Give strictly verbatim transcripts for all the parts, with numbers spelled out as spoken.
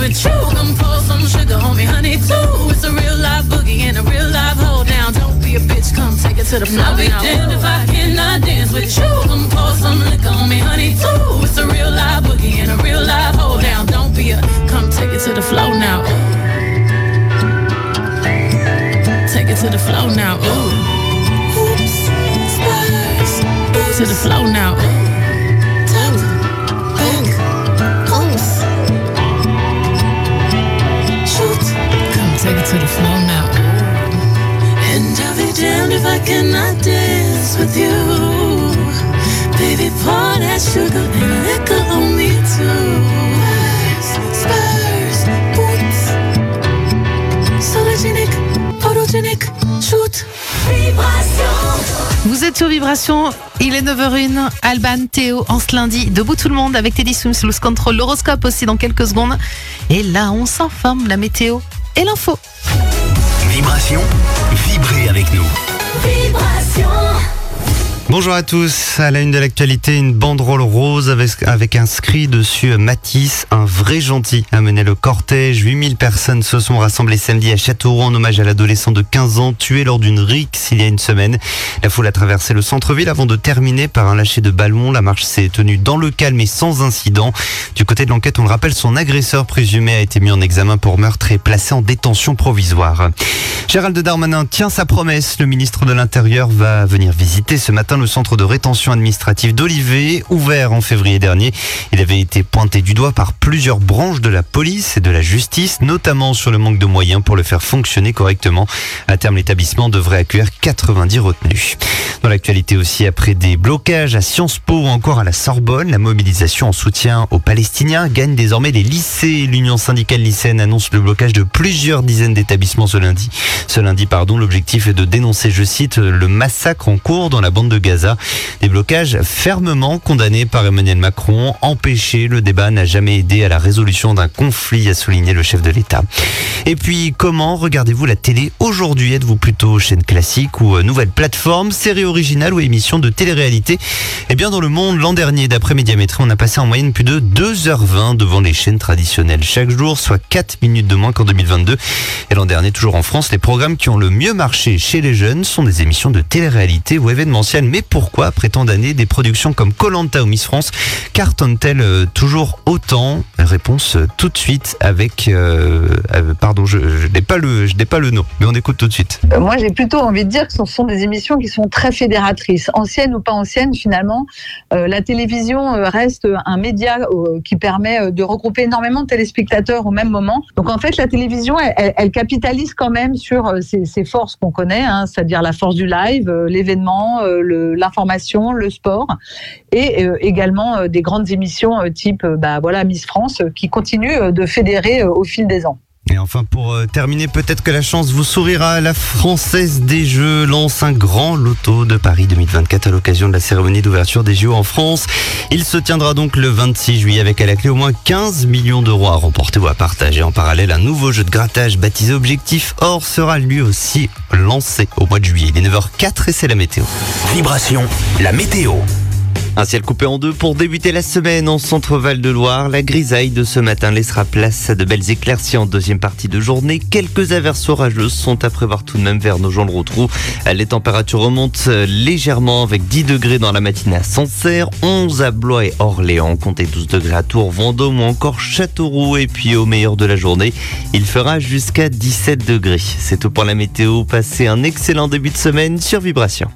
with you. Come pour some sugar on me, honey, too. It's a real life boogie and a real life hold down. Don't be a bitch, come take it to the floor. I'll be damned if I cannot dance with you. Come pour some liquor on me, honey, too. It's a real life boogie and a real life hold down. Don't be a, come take it to the floor now. Take it to the floor now. Ooh. Oops, spurs. To the floor now. Top, back, close. Shoot. Come take it to the floor now. And I'll be damned if I cannot dance with you. Baby, pour that sugar and liquor on me too. Spurs, boots. Sologenic, photogenic, shoot. Vous êtes sur Vibration, il est neuf heures zéro un, Alban, Théo, en ce lundi, debout tout le monde avec Teddy Swims, Loose Control, l'horoscope aussi dans quelques secondes. Et là, on s'informe, la météo et l'info. Vibration, vibrez avec nous. Vibration. Bonjour à tous, à la une de l'actualité, une banderole rose avec, avec inscrit dessus Matisse, un vrai gentil, a mené le cortège. huit mille personnes se sont rassemblées samedi à Châteauroux en hommage à l'adolescent de quinze ans tué lors d'une rixe il y a une semaine. La foule a traversé le centre-ville avant de terminer par un lâcher de ballon. La marche s'est tenue dans le calme et sans incident. Du côté de l'enquête, on le rappelle, son agresseur présumé a été mis en examen pour meurtre et placé en détention provisoire. Gérald Darmanin tient sa promesse. Le ministre de l'Intérieur va venir visiter ce matin le centre de rétention administrative d'Olivet, ouvert en février dernier. Il avait été pointé du doigt par plusieurs branches de la police et de la justice, notamment sur le manque de moyens pour le faire fonctionner correctement. À terme, l'établissement devrait accueillir quatre-vingt-dix retenus. Dans l'actualité aussi, après des blocages à Sciences Po ou encore à la Sorbonne, la mobilisation en soutien aux Palestiniens gagne désormais les lycées. L'Union syndicale lycéenne annonce le blocage de plusieurs dizaines d'établissements ce lundi. Ce lundi, pardon, l'objectif est de dénoncer, je cite, le massacre en cours dans la bande de Gaza. Des blocages fermement condamnés par Emmanuel Macron. Empêcher le débat n'a jamais aidé à la résolution d'un conflit, a souligné le chef de l'État. Et puis, comment regardez-vous la télé aujourd'hui? Êtes-vous plutôt chaîne classique ou nouvelle plateforme, série originale ou émission de télé-réalité? Eh bien, dans le monde, l'an dernier, d'après Médiamétrie, on a passé en moyenne plus de deux heures vingt devant les chaînes traditionnelles chaque jour, soit quatre minutes de moins qu'en deux mille vingt-deux. Et l'an dernier, toujours en France, les programmes qui ont le mieux marché chez les jeunes sont des émissions de télé-réalité ou événementielles. Mais pourquoi, après tant d'années, des productions comme Koh-Lanta ou Miss France cartonnent-elles euh, toujours autant? Réponse euh, tout de suite avec... Euh, euh, pardon, je, je n'ai pas le, je n'ai pas le nom, mais on écoute tout de suite. Euh, moi, j'ai plutôt envie de dire que ce sont des émissions qui sont très fédératrices. Anciennes ou pas anciennes, finalement, euh, la télévision reste un média euh, qui permet de regrouper énormément de téléspectateurs au même moment. Donc, en fait, la télévision, elle, elle, elle capitalise quand même sur euh, ces, ces forces qu'on connaît, hein, c'est-à-dire la force du live, euh, l'événement, euh, le, l'information, le sport, et euh, également euh, des grandes émissions euh, type euh, bah, voilà, Miss France, euh, qui continuent euh, de fédérer euh, au fil des ans. Et enfin, pour euh, terminer, peut-être que la chance vous sourira. La Française des Jeux lance un grand loto de Paris deux mille vingt-quatre à l'occasion de la cérémonie d'ouverture des J O en France. Il se tiendra donc le vingt-six juillet avec à la clé au moins quinze millions d'euros à remporter ou à partager. En parallèle, un nouveau jeu de grattage baptisé Objectif Or sera lui aussi lancé au mois de juillet. Il est neuf heures zéro quatre et c'est la météo. Vibration, la météo. Un ciel coupé en deux pour débuter la semaine en centre-Val de Loire. La grisaille de ce matin laissera place à de belles éclaircies en deuxième partie de journée. Quelques averses orageuses sont à prévoir tout de même vers Nogent-le-Rotrou. Les températures remontent légèrement avec dix degrés dans la matinée à Sancerre, onze à Blois et Orléans. Comptez douze degrés à Tours, Vendôme ou encore Châteauroux. Et puis au meilleur de la journée, il fera jusqu'à dix-sept degrés. C'est tout pour la météo. Passez un excellent début de semaine sur Vibration.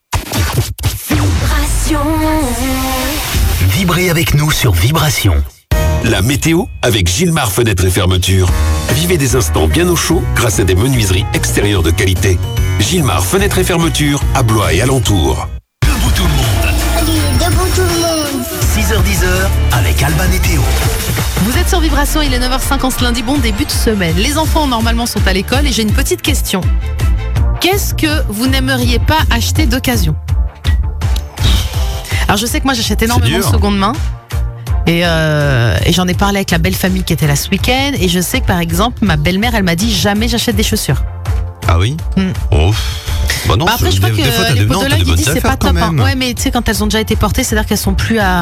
Vibrez avec nous sur Vibration. La météo avec Gilmar Fenêtres et Fermetures. Vivez des instants bien au chaud grâce à des menuiseries extérieures de qualité. Gilmar Fenêtres et Fermetures à Blois et alentours. Debout tout le monde. Allez, debout tout le monde. six heures dix avec Alban et Théo. Vous êtes sur Vibration, il est neuf heures cinq en ce lundi, bon début de semaine. Les enfants normalement sont à l'école et j'ai une petite question. Qu'est-ce que vous n'aimeriez pas acheter d'occasion ? Alors je sais que moi j'achète énormément de seconde main et, euh, et j'en ai parlé avec la belle famille qui était là ce week-end et je sais que par exemple ma belle-mère elle m'a dit jamais j'achète des chaussures. Ah oui mm. Oh bah non, bah après je crois que des fois, les des, podologues ils disent c'est pas top hein. même. Ouais mais tu sais quand elles ont déjà été portées c'est-à-dire qu'elles sont plus à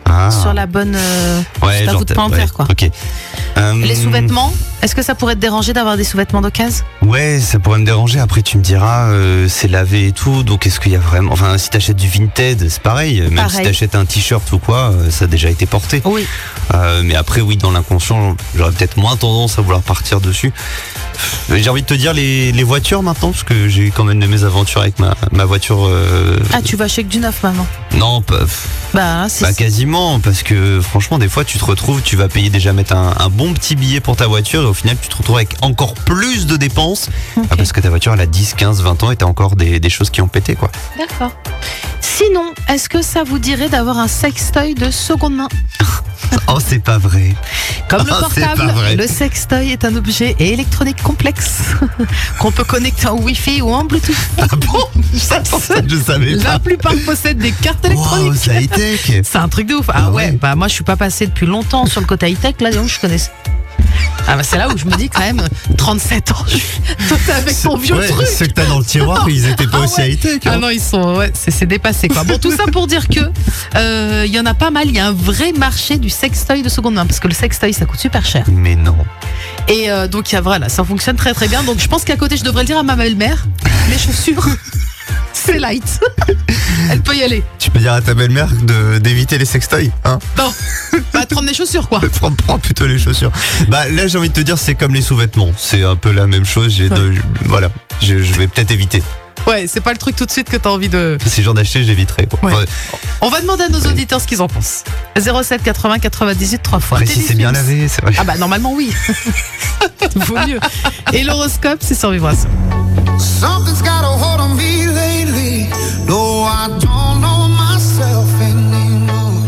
Ah. sur la bonne. Euh, Ouais, c'est à genre vous de t'as- pas en ouais, faire, quoi. Ok. Euh, Les sous-vêtements, est-ce que ça pourrait te déranger d'avoir des sous-vêtements d'occasion? Ouais, ça pourrait me déranger. Après, tu me diras, euh, c'est lavé et tout. Donc, est-ce qu'il y a vraiment. Enfin, si t'achètes du Vinted, c'est pareil. Même Pareil. si t'achètes un t-shirt ou quoi, euh, ça a déjà été porté. Oui. Euh, mais après, oui, dans l'inconscient, j'aurais peut-être moins tendance à vouloir partir dessus. J'ai envie de te dire les, les voitures maintenant, parce que j'ai quand même de mes aventures avec ma, ma voiture. Euh... Ah, tu vas chez que du neuf maintenant? Non, pas, Bah, c'est. pas quasiment, parce que franchement, des fois, tu te retrouves, tu vas payer déjà mettre un, un bon petit billet pour ta voiture, et au final, tu te retrouves avec encore plus de dépenses, Ok. ah, parce que ta voiture, elle a dix, quinze, vingt ans, et t'as encore des, des choses qui ont pété, quoi. D'accord. Sinon, est-ce que ça vous dirait d'avoir un sextoy de seconde main? Oh, c'est pas vrai. Comme le Ah, c'est pas portable, vrai. le sextoy est un objet électronique complexe qu'on peut connecter en Wi-Fi ou en Bluetooth. Ah bon? Ça, ça, je savais La pas. plupart possèdent des cartes Wow, électroniques. ça a été. C'est un truc de ouf. Ah, Ah ouais. ouais. Bah moi je suis pas passé depuis longtemps sur le côté high-tech, là donc je connais. Ah bah c'est là où je me dis quand même, trente-sept ans, je suis- toi t'es avec ton vieux Ouais, truc. ceux que t'as dans le tiroir, ils étaient pas Ah aussi ouais. high-tech. Ah hein. non, ils sont, ouais, c'est c'est dépassé quoi. Bon, tout ça pour dire que euh, il y en a pas mal. Il y a un vrai marché du sextoy de seconde main parce que le sextoy ça coûte super cher. Mais non. Et euh, donc il y a voilà, ça fonctionne très très bien. Donc je pense qu'à côté je devrais le dire à ma belle-mère. Les chaussures, c'est light. Elle peut y aller. Tu peux dire à ta belle-mère de- d'éviter les sextoys, hein? Non, bah prendre des chaussures quoi. Prends, prends plutôt les chaussures. Bah là, j'ai envie de te dire, c'est comme les sous-vêtements. C'est un peu la même chose. J'ai de- voilà, je, je vais peut-être éviter. Ouais, c'est pas le truc tout de suite que t'as envie de. Si j'en achetais, j'évitrais. quoi. Ouais. Enfin, On va demander à nos auditeurs ce qu'ils en pensent. zéro sept quatre-vingts quatre-vingt-dix-huit trois fois. après, si c'est bien lavé, c'est vrai. Ah bah normalement oui. Vaut mieux. Et l'horoscope, c'est sur Vibration. Something's got a hold on me lately. No, I don't know myself anymore.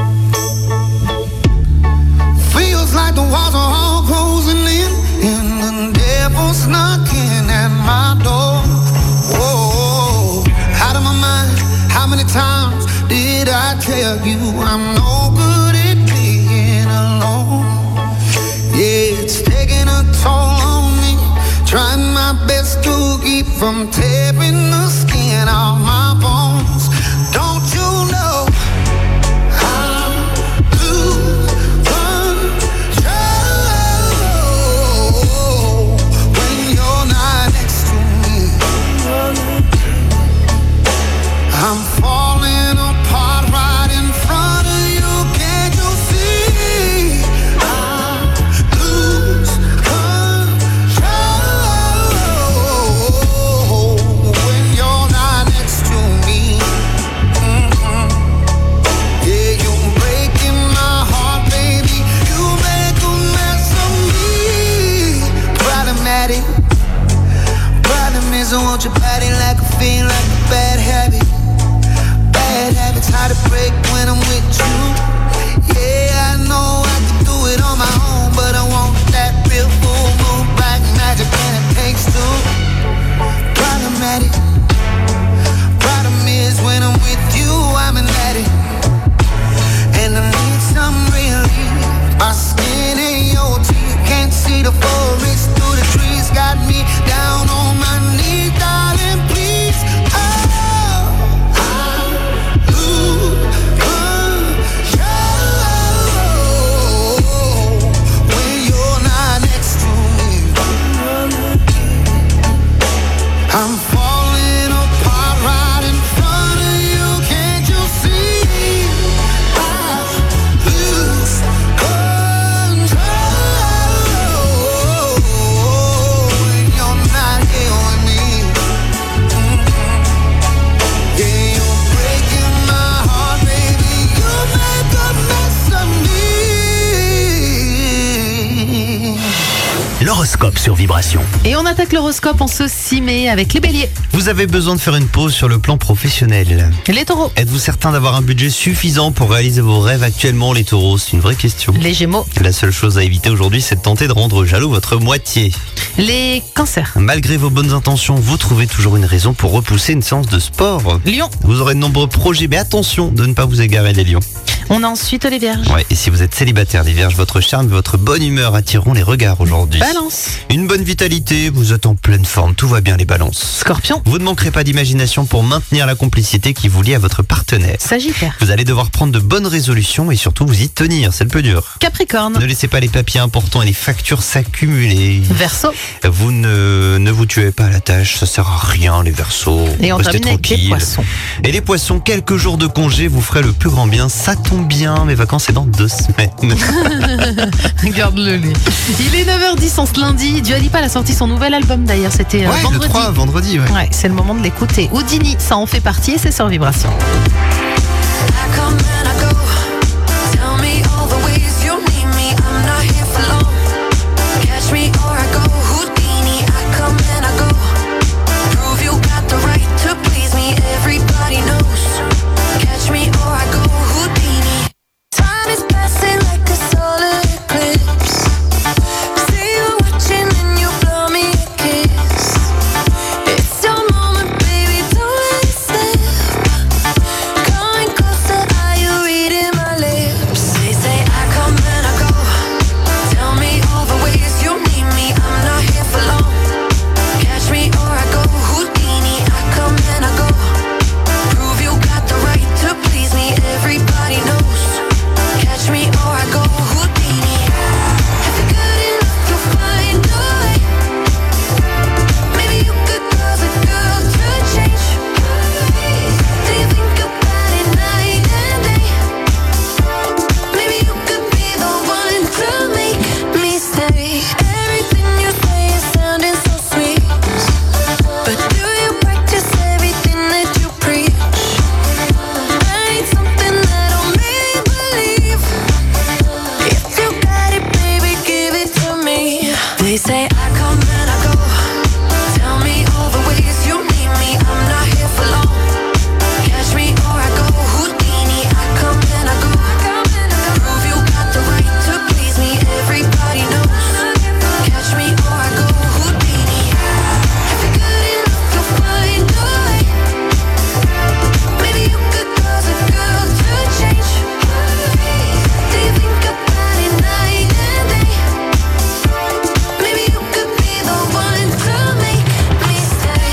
Feels like the walls are all closing in, and the devil's knocking at my door. Whoa, out of my mind. How many times did I tell you I'm no good at being alone? Yeah, it's taking a toll on me. Trying my best to keep from tearing the skin off my bones. Don't you know I lose control when you're not next to me? I'm falling apart right in front of you. Can't you see? I lose control when you're not next to me. Mm-mm. Yeah, you're breaking my heart, baby. You make a mess of me. Problematic. Problem is, I want your body like a fiend, like a bad habit. Bad habits hard to break when I'm with you. Yeah, I know I can do it on my own, but I want that real full moon black magic, and it takes two. Problematic. Problem is when I'm with you, I'm an addict, and I need some relief. My skin ain't your teeth, can't see the forest through the trees. Got me down on my knees, darling, please. Oh, I lose control when you're not next to me. I'm falling apart right in front of you. Can't you see? I lose control when you're not here with me. Mm-mm. Yeah, you're breaking my heart, baby. You make a mess of me. L'horoscope sur Vibration. Et on attaque l'horoscope en ce six mai avec les béliers. Vous avez besoin de faire une pause sur le plan professionnel. Les taureaux. Êtes-vous certain d'avoir un budget suffisant pour réaliser vos rêves actuellement, les taureaux? C'est une vraie question. Les gémeaux. La seule chose à éviter aujourd'hui, c'est de tenter de rendre jaloux votre moitié. Les cancers. Malgré vos bonnes intentions, vous trouvez toujours une raison pour repousser une séance de sport. Lions. Vous aurez de nombreux projets, mais attention de ne pas vous égarer, les lions. On a ensuite les vierges. Ouais, et si vous êtes célibataire, les vierges, votre charme et votre bonne humeur attireront les regards aujourd'hui. Balance. Balance. Une bonne vitalité, vous êtes en pleine forme, tout va bien les balances. Scorpion. Vous ne manquerez pas d'imagination pour maintenir la complicité qui vous lie à votre partenaire. Sagittaire. Vous allez devoir prendre de bonnes résolutions et surtout vous y tenir, c'est le peu dur. Capricorne. Ne laissez pas les papiers importants et les factures s'accumuler. Verseau. Vous ne, ne vous tuez pas à la tâche, ça sert à rien les Verseaux. Et on Restez termine avec les tranquille. poissons. Et les poissons, quelques jours de congé vous ferez le plus grand bien. Ça tombe bien, mes vacances c'est dans deux semaines. Regarde-le lui. Il est neuf heures dix en ce lundi. Dua Lipa a sorti son nouvel album d'ailleurs, c'était euh, Ouais, vendredi. le trois, vendredi, ouais. Ouais, c'est le moment de l'écouter. Houdini, ça en fait partie et c'est sur Vibration. I come and I go. Tell me all the ways you need me. I'm not here for long. Catch me or I go. Houdini, I come and I go. Prove you got the right to please me. Everybody knows. Catch me or I go. Houdini. Time is passing like a solar eclipse. See you watching and you blow me a kiss. It's your moment, baby, don't let it slip. Coming closer, are you reading my lips? They say I come and I go. Tell me all the ways you need me. I'm not here for long. Catch me or I go. Houdini, I come and I go. Prove you got the right to please me. Everybody knows. Catch me or I go. Houdini. If you're good enough, you'll find a way. Maybe you could cause a girl to change. Do you think about it night and day? Maybe you could be the one to make me stay. Everything you say is sounding so sweet, but do you practice everything that you preach? I need something that'll make me believe. If you got it, baby, give it to me. They say I come and I go. Tell me all the ways you need me. I'm not here for long. Catch me or I go. Houdini, I come and I go. Prove you got the right to please me. Everybody knows. Catch me or I go. Houdini. If you're good enough, you'll find a way. Maybe you could cause a girl to change. Do you think about it night and day? Maybe you could be the one to make me stay.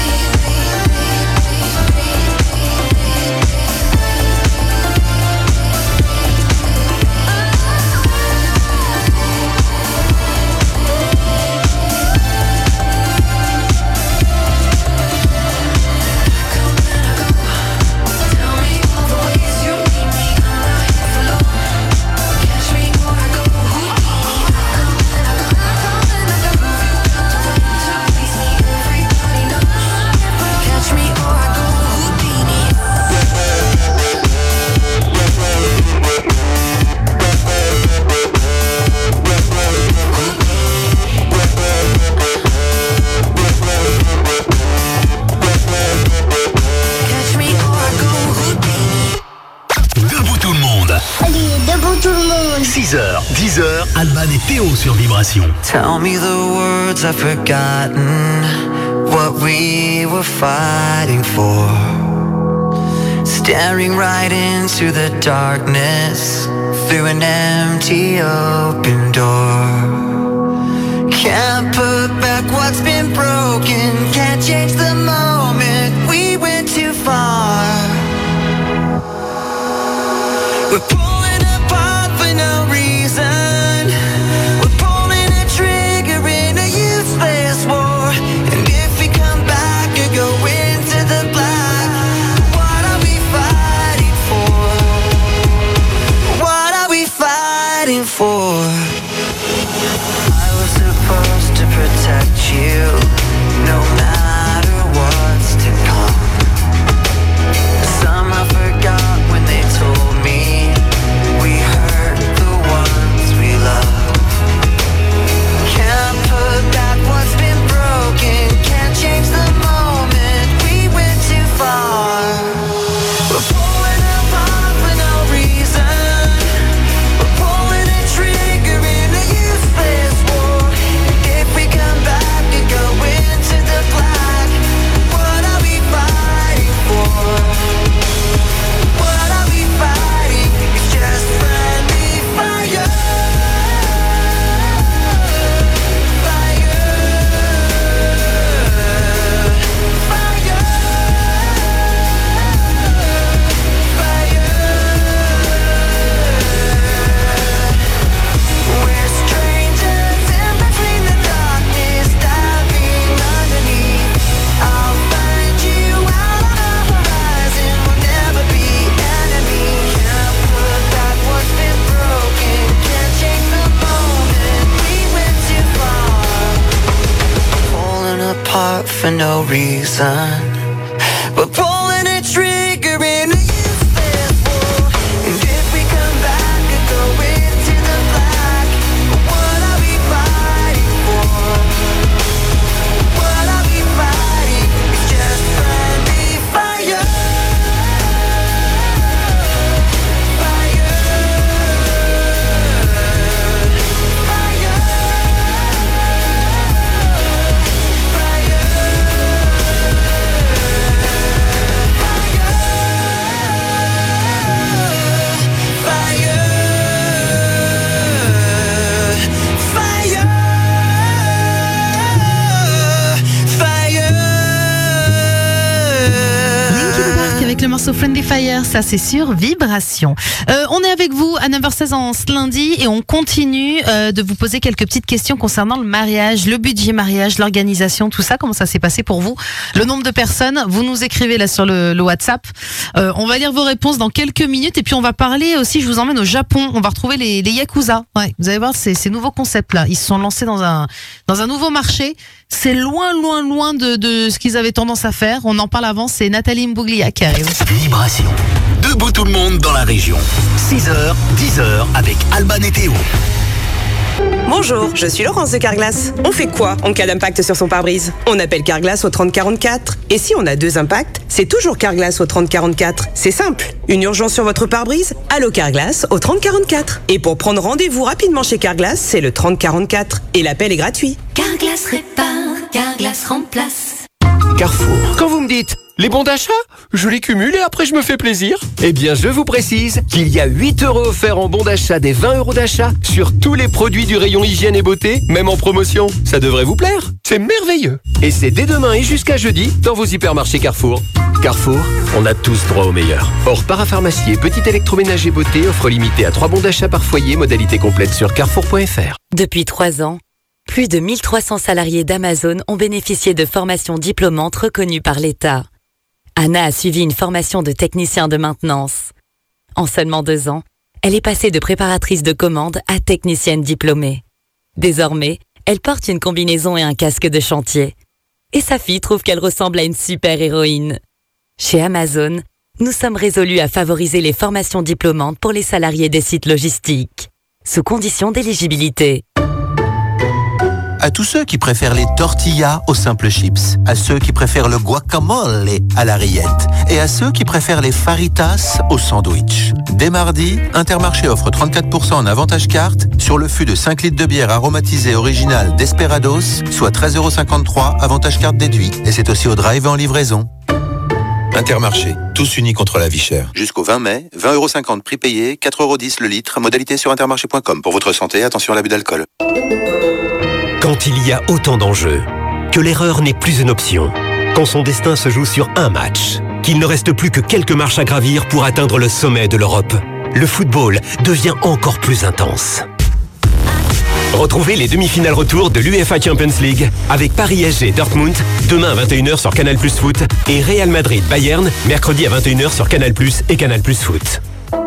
Tell me all the ways you need me. I'm not here for long. Catch me or I go. Houdini, I come and I go. Prove you got the right to please me. Everybody knows. Catch me or I go. Houdini. Catch me or I go. Houdini. Debout tout le monde. Allez, debout tout le monde. six heures, dix heures, Alban et Théo sur Vibration. Tell me the words I've forgotten, what we were fighting for. Staring right into the darkness, through an empty open door. Can't put back what's been broken, can't change the moment, we went too far. We're pulling apart for no reason. We're pulling a trigger in a useless war. And if we come back or go into the black, what are we fighting for? What are we fighting for? for no reason. We're pulling a trigger in a useless war. And if we come back and go into the black, what are we fighting for? What are we fighting? It's just friendly fire. Avec le morceau Friendly Fire, ça c'est sur Vibration. Euh, on est avec vous à neuf heures seize en ce lundi et on continue euh, de vous poser quelques petites questions concernant le mariage, le budget mariage, l'organisation, tout ça. Comment ça s'est passé pour vous? Le nombre de personnes, vous nous écrivez là sur le, le WhatsApp. Euh, on va lire vos réponses dans quelques minutes et puis on va parler aussi, je vous emmène au Japon. On va retrouver les, les Yakuza. Ouais, vous allez voir ces, ces nouveaux concepts là. Ils se sont lancés dans un, dans un nouveau marché. C'est loin, loin, loin de, de ce qu'ils avaient tendance à faire. On en parle avant, c'est Nathalie Mbouglia qui arrive. Vibration. Debout tout le monde dans la région. six heures, dix heures avec Alban et Théo. Bonjour, je suis Laurence de Carglass. On fait quoi en cas d'impact sur son pare-brise? On appelle Carglass au trente quarante-quatre. Et si on a deux impacts, c'est toujours Carglass au trente quarante-quatre. C'est simple. Une urgence sur votre pare-brise? Allô Carglass au trente quarante-quatre. Et pour prendre rendez-vous rapidement chez Carglass, c'est le trente quarante-quatre. Et l'appel est gratuit. Carglass répare, Carglass remplace. Carrefour. Quand vous me dites les bons d'achat, je les cumule et après je me fais plaisir. Eh bien, je vous précise qu'il y a huit euros offerts en bons d'achat des vingt euros d'achat sur tous les produits du rayon hygiène et beauté, même en promotion. Ça devrait vous plaire. C'est merveilleux. Et c'est dès demain et jusqu'à jeudi dans vos hypermarchés Carrefour. Carrefour, on a tous droit au meilleur. Hors parapharmacie et petit électroménager beauté, offre limitée à trois bons d'achat par foyer, modalité complète sur carrefour point f r. Depuis trois ans, plus de mille trois cents salariés d'Amazon ont bénéficié de formations diplômantes reconnues par l'État. Anna a suivi une formation de technicien de maintenance. En seulement deux ans, elle est passée de préparatrice de commande à technicienne diplômée. Désormais, elle porte une combinaison et un casque de chantier. Et sa fille trouve qu'elle ressemble à une super-héroïne. Chez Amazon, nous sommes résolus à favoriser les formations diplômantes pour les salariés des sites logistiques, sous condition d'éligibilité. À tous ceux qui préfèrent les tortillas aux simples chips, à ceux qui préfèrent le guacamole à la rillette et à ceux qui préfèrent les faritas au sandwich. Dès mardi, Intermarché offre trente-quatre pour cent en avantage carte sur le fût de cinq litres de bière aromatisée originale Desperados, soit treize euros cinquante-trois, avantage carte déduit. Et c'est aussi au drive et en livraison. Intermarché, tous unis contre la vie chère. Jusqu'au vingt mai, vingt euros cinquante prix payé, quatre euros dix le litre, modalité sur intermarché point com. Pour votre santé, attention à l'abus d'alcool. Quand il y a autant d'enjeux, que l'erreur n'est plus une option, quand son destin se joue sur un match, qu'il ne reste plus que quelques marches à gravir pour atteindre le sommet de l'Europe, le football devient encore plus intense. Retrouvez les demi-finales retour de l'U E F A Champions League avec Paris S G Dortmund, demain à vingt et une heures sur Canal Plus Foot et Real Madrid Bayern, mercredi à vingt et une heures sur Canal Plus et Canal Plus Foot.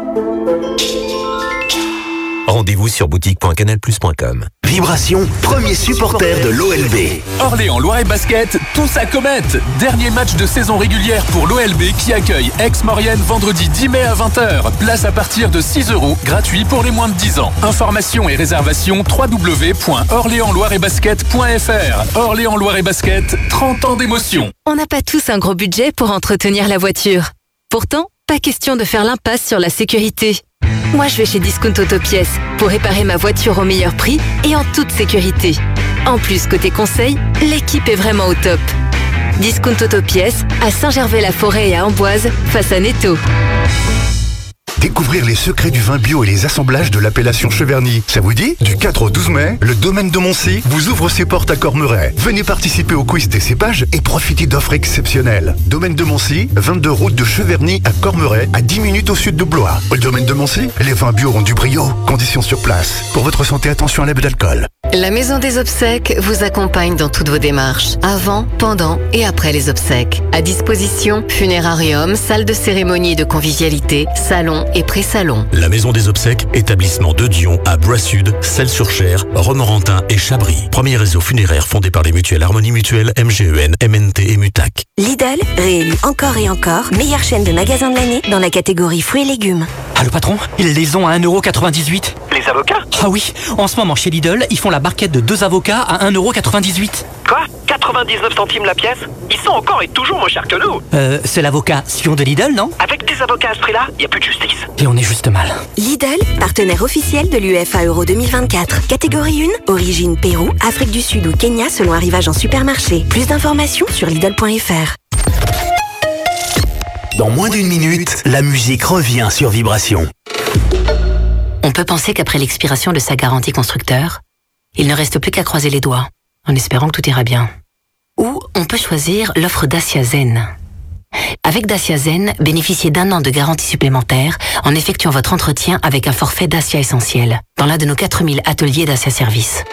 Rendez-vous sur boutique point canal plus point com. Vibration, premier supporter de l'O L B. Orléans Loiret Basket, tous à comète. Dernier match de saison régulière pour l'O L B qui accueille Aix-Maurienne vendredi dix mai à vingt heures. Place à partir de six euros, gratuit pour les moins de dix ans. Informations et réservations w w w point orléans loiret basket point f r. Orléans Loiret Basket, trente ans d'émotion. On n'a pas tous un gros budget pour entretenir la voiture. Pourtant, pas question de faire l'impasse sur la sécurité. Moi, je vais chez Discount Autopièces pour réparer ma voiture au meilleur prix et en toute sécurité. En plus, côté conseil, l'équipe est vraiment au top. Discount Autopièces à Saint-Gervais-la-Forêt et à Amboise, face à Netto. Découvrir les secrets du vin bio et les assemblages de l'appellation Cheverny. Ça vous dit? Du quatre au douze mai, le domaine de Moncy vous ouvre ses portes à Cormeray. Venez participer au quiz des cépages et profitez d'offres exceptionnelles. Domaine de Moncy, vingt-deux route de Cheverny à Cormeray, à dix minutes au sud de Blois. Au domaine de Moncy, les vins bio ont du brio. Conditions sur place. Pour votre santé, attention à l'abus d'alcool. La Maison des Obsèques vous accompagne dans toutes vos démarches, avant, pendant et après les obsèques. À disposition, funérarium, salle de cérémonie et de convivialité, salon, et pré-salon. La Maison des Obsèques, établissement de Dion à Bois-Sud, Celles-sur-Cher, Romorantin et Chabry. Premier réseau funéraire fondé par les mutuelles Harmonie Mutuelle, M G E N, M N T et Mutac. Lidl, réélu encore et encore, meilleure chaîne de magasins de l'année dans la catégorie fruits et légumes. Ah, le patron, ils les ont à un euro quatre-vingt-dix-huit. Les avocats? Ah oui, en ce moment chez Lidl, ils font la barquette de deux avocats à un euro quatre-vingt-dix-huit. Quoi? quatre-vingt-dix-neuf centimes la pièce? Ils sont encore et toujours moins chers que nous. Euh, c'est l'avocat Sion de Lidl, non? Avec des avocats à ce prix-là, y a plus de justice. Et on est juste mal. Lidl, partenaire officiel de l'U F A Euro deux mille vingt-quatre. Catégorie un, origine Pérou, Afrique du Sud ou Kenya selon arrivage en supermarché. Plus d'informations sur Lidl point F R. Dans moins d'une minute, la musique revient sur Vibration. On peut penser qu'après l'expiration de sa garantie constructeur, il ne reste plus qu'à croiser les doigts, en espérant que tout ira bien. Ou on peut choisir l'offre Dacia Zen. Avec Dacia Zen, bénéficiez d'un an de garantie supplémentaire en effectuant votre entretien avec un forfait Dacia Essentiel dans l'un de nos quatre mille ateliers Dacia Service.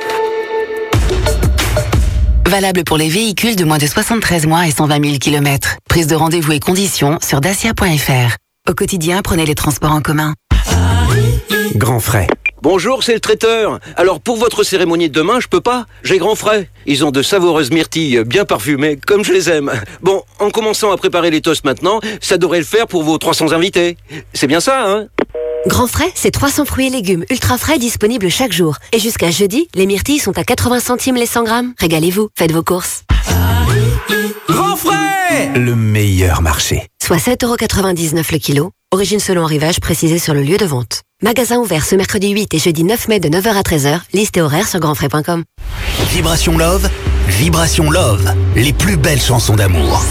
Valable pour les véhicules de moins de soixante-treize mois et cent vingt mille kilomètres. Prise de rendez-vous et conditions sur dacia point F R. Au quotidien, prenez les transports en commun. Grand frais. Bonjour, c'est le traiteur. Alors pour votre cérémonie de demain, je peux pas. J'ai grand frais. Ils ont de savoureuses myrtilles bien parfumées, comme je les aime. Bon, en commençant à préparer les toasts maintenant, ça devrait le faire pour vos trois cents invités. C'est bien ça, hein? Grand frais, c'est trois cents fruits et légumes ultra frais disponibles chaque jour. Et jusqu'à jeudi, les myrtilles sont à quatre-vingts centimes les cent grammes. Régalez-vous, faites vos courses. Grand frais! Le meilleur marché. Soit sept euros quatre-vingt-dix-neuf le kilo. Origine selon arrivage précisée sur le lieu de vente. Magasin ouvert ce mercredi huit et jeudi neuf mai de neuf heures à treize heures. Liste et horaire sur grand frais point com. Vibration Love, Vibration Love, les plus belles chansons d'amour.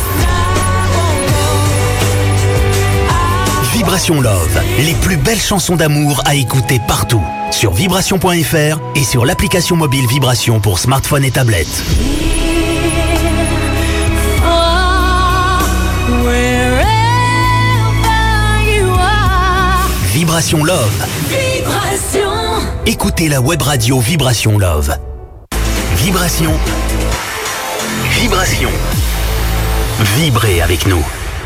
Vibration Love, les plus belles chansons d'amour à écouter partout. Sur vibration point F R et sur l'application mobile Vibration pour smartphone et tablette. Vibration Love. Vibration. Écoutez la web radio Vibration Love. Vibration. Vibration. Vibrez avec nous.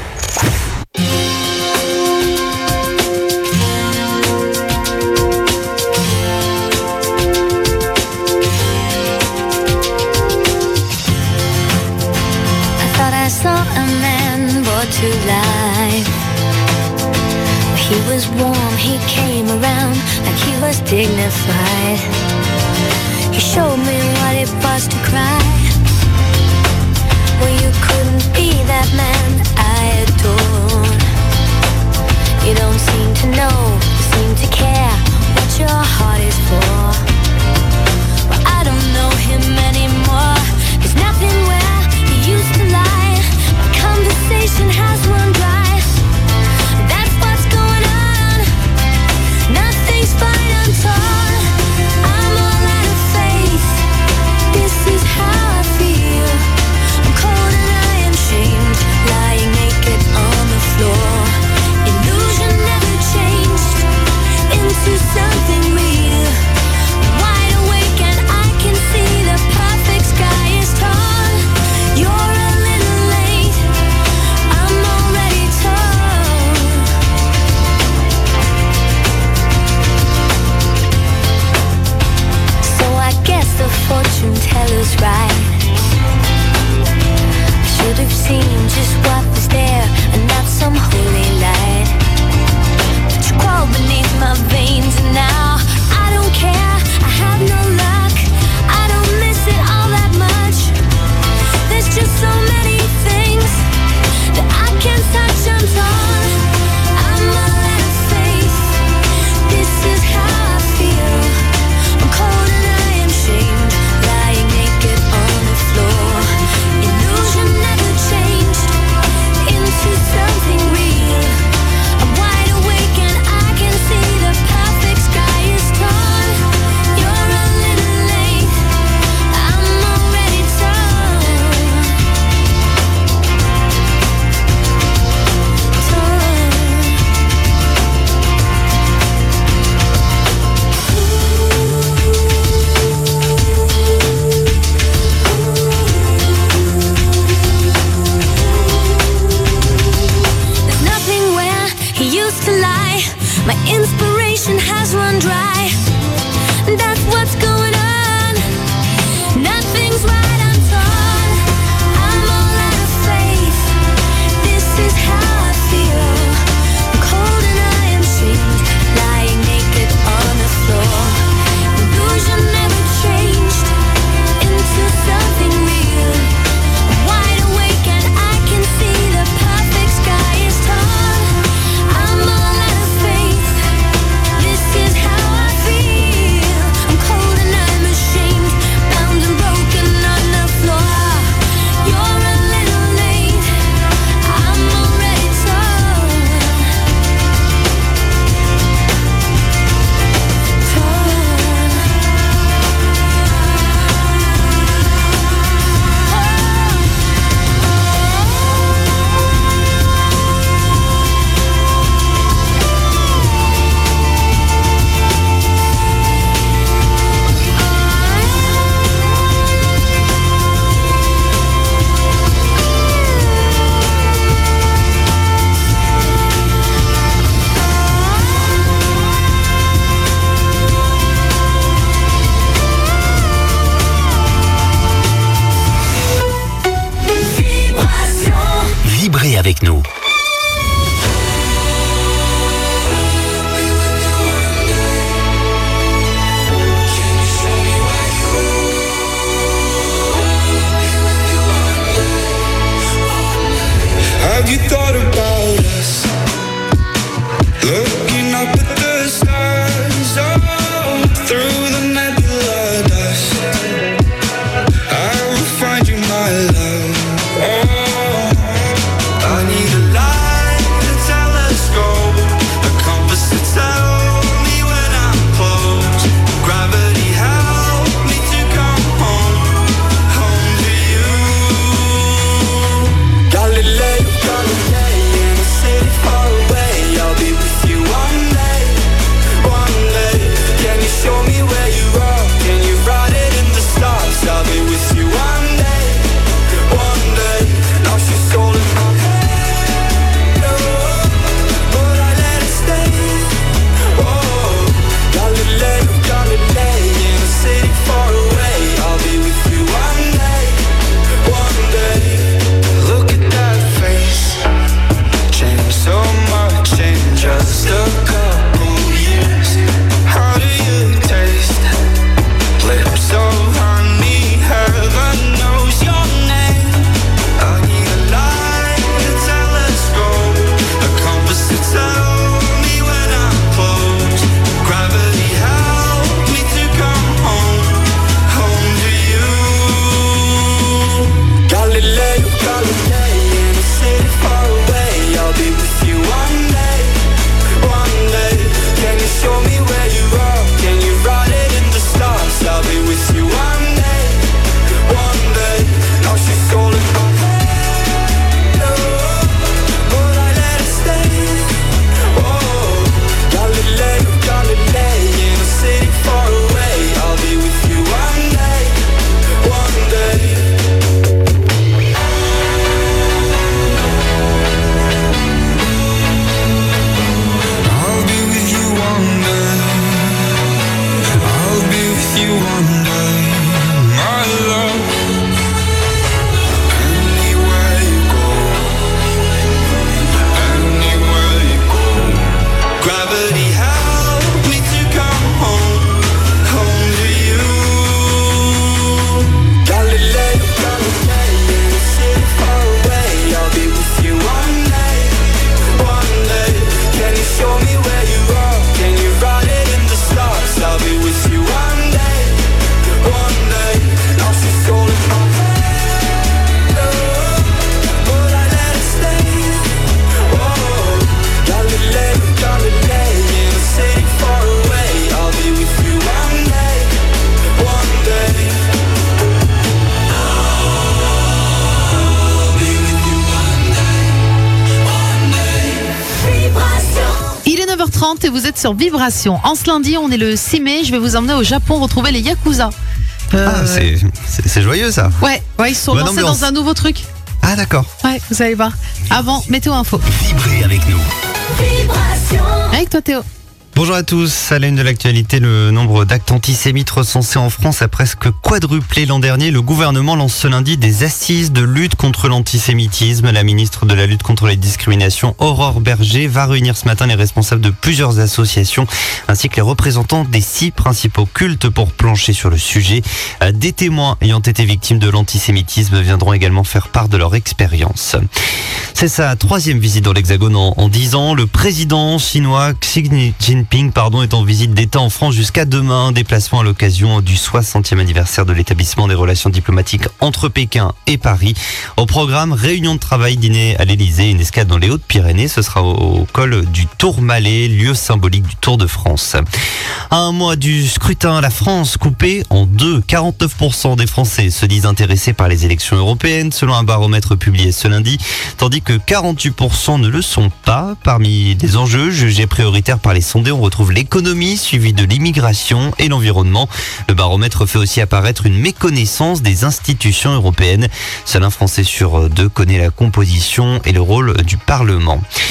I thought I saw a man brought to life. He was warm, he came around like he was dignified. He showed me what it was to cry. Well, you couldn't be that man I adored. You don't seem to know, seem to care what your heart is for. Well, I don't know him anymore. There's nothing where he used to lie. My conversation has run dry. That's what's going on. Nothing's fine, I'm torn. I'm all out of faith. This is how I feel. I'm cold and I am shamed, lying naked on the floor. Illusion never changed into something real. avec nous. Have you thought about us? Looking up at the stars, oh, through the nebula dust. I will find you, my love. Oh, I need a light, a telescope, a compass to tell me when I'm close. Gravity help me to come home, home to you. Galileo, Galilei, in a city far away. I'll be with you one day, one day. Can you show me where you are? Can you write it in the stars? I'll be with you one day, one day. Now she's all in my head, oh, but I let it stay. Oh, Galileo, Galilei, in a city far away. I'll be with you one day, one day. Look at that face, changed so much in just a couple years. How do you taste? Lips of honey, heaven knows your name. I need a light, a telescope, a compass to tell me when I'm close. Gravity help me to come home, home to you. Galileo, Galilei, in a city far away. I'll be with you one day, one day. Can you show me where you are? Can you write it in the stars? I'll be with you one day, one day. Now she's all in my head, oh, but I let it stay. Oh, Galileo, Galilei, in a city far away. I'll be with you one day, one day. I'll be with you one day. I'll be with you one day, my love. Anywhere you go, anywhere you go. Gravity help me to come home, home to you. Galileo, Galilei, in a city far away. I'll be with you one day, one day. Can you show me where you are? Can you write it in the stars? I'll be with you one day, one day. Now she's all in my head, oh, but I let it stay. Oh, Galileo, Galilei, in a city far away. I'll be with you one day, one day. I'll be with you one day, one day. Vibration. Il est neuf heures trente et vous êtes sur Vibration. En ce lundi, on est le six mai. Je vais vous emmener au Japon retrouver les Yakuza. Euh, Ah, c'est, c'est, c'est joyeux ça. Ouais, ouais, ils sont Bonne lancés ambiance. dans un nouveau truc. Ah d'accord. Ouais, vous allez voir. Avant, météo info. Vibrez avec nous. Avec toi, Théo. Bonjour à tous. À la une de l'actualité, le nombre d'actes antisémites recensés en France a presque quadruplé l'an dernier. Le gouvernement lance ce lundi des assises de lutte contre l'antisémitisme. La ministre de la lutte contre les discriminations, Aurore Berger, va réunir ce matin les responsables de plusieurs associations ainsi que les représentants des six principaux cultes pour plancher sur le sujet. Des témoins ayant été victimes de l'antisémitisme viendront également faire part de leur expérience. C'est sa troisième visite dans l'Hexagone en, en dix ans. Le président chinois Xi Jinping pardon, est en visite d'État en France jusqu'à demain. Déplacement à l'occasion du soixantième anniversaire de l'établissement des relations diplomatiques entre Pékin et Paris. Au programme, réunion de travail, dîner à l'Élysée, une escale dans les Hautes-Pyrénées. Ce sera au, au col du Tourmalet, lieu symbolique du Tour de France. À un mois du scrutin, la France coupée en deux. quarante-neuf pour cent des Français se disent intéressés par les élections européennes, selon un baromètre publié ce lundi, tandis que quarante-huit pour cent ne le sont pas. Parmi les enjeux jugés prioritaires par les sondés, on retrouve l'économie, suivie de l'immigration et l'environnement. Le baromètre fait aussi apparaître une méconnaissance des institutions européennes. Seul un Français sur deux connaît la composition et le rôle du Parlement.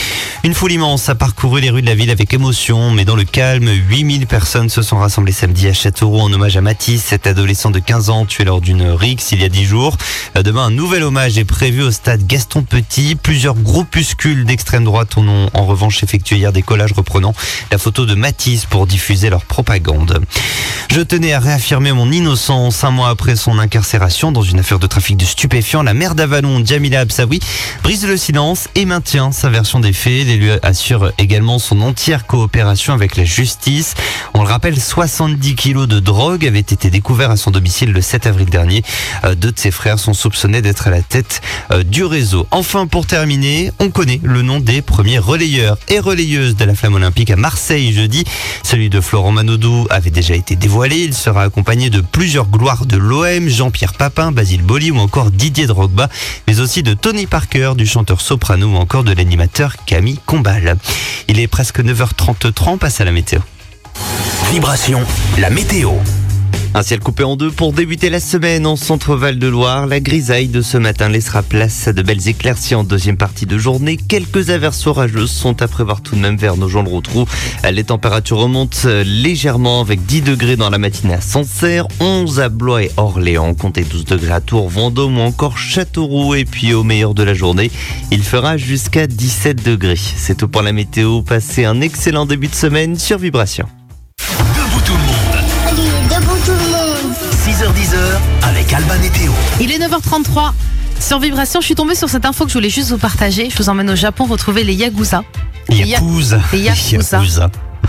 Une foule immense a parcouru les rues de la ville avec émotion, mais dans le calme. huit mille personnes se sont rassemblées samedi à Châteauroux en hommage à Mathis, cet adolescent de quinze ans tué lors d'une rixe il y a dix jours. Demain, un nouvel hommage est prévu au stade Gaston Petit. Plusieurs groupuscules d'extrême droite en ont en revanche effectué hier des collages reprenant la photo de Mathis pour diffuser leur propagande. Je tenais à réaffirmer mon innocence. Un mois après son incarcération dans une affaire de trafic de stupéfiants, la maire d'Avallon, Jamila Absaoui, brise le silence et maintient sa version des faits. L'élu assure également son entière coopération avec la justice. On le rappelle, soixante-dix kilos de drogue avaient été découverts à son domicile le sept avril dernier. Deux de ses frères sont soupçonnés d'être à la tête du réseau. Enfin, pour terminer, on connaît le nom des premiers relayeurs et relayeuses de la flamme olympique à Marseille jeudi. Celui de Florent Manodou avait déjà été dévoilé. Il sera accompagné de plusieurs gloires de l'O M, Jean-Pierre Papin, Basile Boli ou encore Didier Drogba, mais aussi de Tony Parker, du chanteur soprano ou encore de l'animateur Camille Combal. Il est presque neuf heures trente-trois, on passe à la météo. Vibration, la météo. Un ciel coupé en deux pour débuter la semaine en centre-Val de Loire. La grisaille de ce matin laissera place à de belles éclaircies en deuxième partie de journée. Quelques averses orageuses sont à prévoir tout de même vers Nogent-le-Rotrou. Les températures remontent légèrement avec dix degrés dans la matinée à Sancerre, onze à Blois et Orléans, comptez douze degrés à Tours, Vendôme ou encore Châteauroux. Et puis au meilleur de la journée, il fera jusqu'à dix-sept degrés. C'est tout pour la météo. Passez un excellent début de semaine sur Vibration. Debout tout le monde. Debout tout le monde. six heures dix avec Alban et Théo. Il est neuf heures trente-trois. Sur Vibration, je suis tombée sur cette info que je voulais juste vous partager. Je vous emmène au Japon retrouver les Yakuza. Yakuza. Les Yakuza. Yakuza.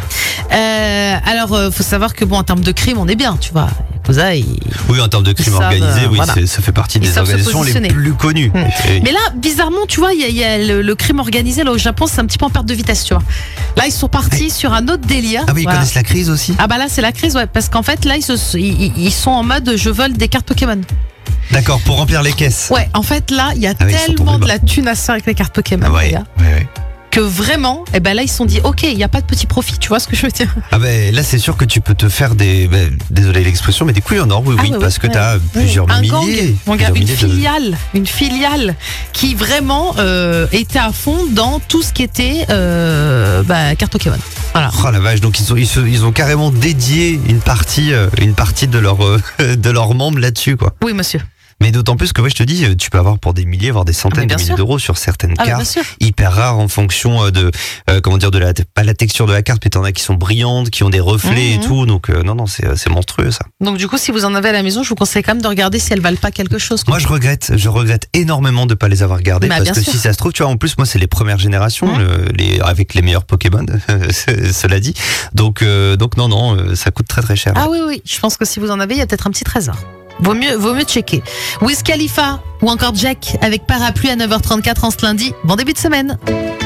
Euh, alors, euh, faut savoir que bon, en termes de crime, on est bien, tu vois. Yakuza, ils... Oui, en termes de crime savent, organisé, oui, voilà. c'est, ça fait partie Ils des savent se organisations les positionner. plus connues. Mmh. Et- Mais là, bizarrement, tu vois, il y a, il y a le, le crime organisé là au Japon, c'est un petit peu en perte de vitesse, tu vois. Là, ils sont partis sur un autre délire. Ah oui, ils Voilà. connaissent la crise aussi. Ah bah là, c'est la crise, ouais, parce qu'en fait, là, ils, se, ils, ils sont en mode je vole des cartes Pokémon. D'accord, pour remplir les caisses. Ouais, en fait, là, il y a Ah oui, ils sont tellement tombés de la thune à se faire avec les cartes Pokémon, Ah ouais, les gars, ouais, ouais. que vraiment, eh ben là, ils se sont dit, ok, il n'y a pas de petit profit, tu vois ce que je veux dire? Ah ben là c'est sûr que tu peux te faire des, ben, désolé l'expression, mais des couilles en or, oui, Ah oui, ouais, parce ouais, que t'as ouais. plusieurs un milliers. gang, mon gars, plusieurs une milliers de- filiale, une filiale qui vraiment euh, était à fond dans tout ce qui était euh, bah, carte Pokémon. Voilà. Oh la vache, donc ils, sont, ils, se- ils ont carrément dédié une partie, euh, une partie de leur, euh, de leurs membres là-dessus, quoi. Oui, monsieur. Mais d'autant plus que, ouais, je te dis, tu peux avoir pour des milliers, voire des Ah, centaines mais de bien milliers sûr. d'euros sur certaines Ah, mais bien cartes, sûr. hyper rares en fonction euh, de, euh, comment dire, de la, pas la texture de la carte, mais t'en as qui sont brillantes, qui ont des reflets Mhm. et tout, donc euh, non, non, c'est, c'est monstrueux ça. Donc du coup, si vous en avez à la maison, je vous conseille quand même de regarder si elles valent pas quelque chose. quoi. Moi, je regrette, je regrette énormément de pas les avoir gardés Bah, parce bien que sûr. si ça se trouve, tu vois, en plus, moi, c'est les premières générations, Mhm. le- les, avec les meilleurs Pokémon, cela dit. Donc, euh, donc non, non, euh, ça coûte très très cher. Ah oui, oui, je pense que si vous en avez, il y a peut-être un petit trésor. Vaut mieux, vaut mieux checker. Wiz Khalifa ou encore Jack avec Parapluie à neuf heures trente-quatre en ce lundi. Bon début de semaine.